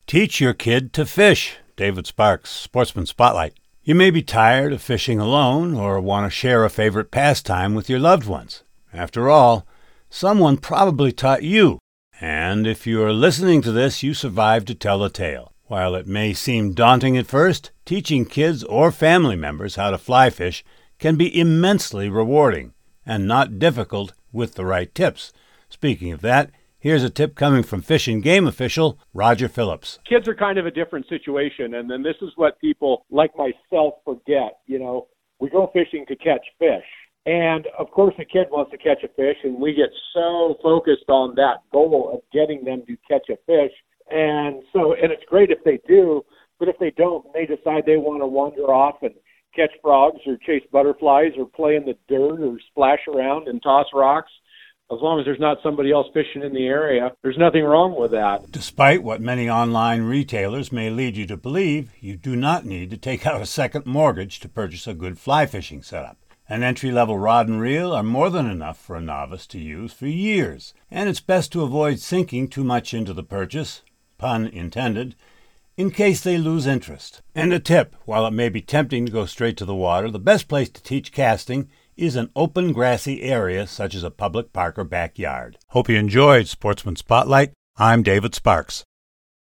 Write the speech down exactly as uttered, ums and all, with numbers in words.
Teach your kid to fish. David Sparks, Sportsman Spotlight. You may be tired of fishing alone or want to share a favorite pastime with your loved ones. After all, someone probably taught you. And if you are listening to this, you survived to tell the tale. While it may seem daunting at first, teaching kids or family members how to fly fish can be immensely rewarding and not difficult with the right tips. Speaking of that, here's a tip coming from Fish and Game official Roger Phillips. Kids are kind of a different situation, and then this is what people like myself forget. You know, we go fishing to catch fish. And, of course, a kid wants to catch a fish, and we get so focused on that goal of getting them to catch a fish. And so, and it's great if they do, but if they don't, they decide they want to wander off and catch frogs or chase butterflies or play in the dirt or splash around and toss rocks. As long as there's not somebody else fishing in the area, there's nothing wrong with that. Despite what many online retailers may lead you to believe, you do not need to take out a second mortgage to purchase a good fly fishing setup. An entry-level rod and reel are more than enough for a novice to use for years, and it's best to avoid sinking too much into the purchase, pun intended, in case they lose interest. And a tip, while it may be tempting to go straight to the water, the best place to teach casting is an open grassy area such as a public park or backyard. Hope you enjoyed Sportsman Spotlight. I'm David Sparks.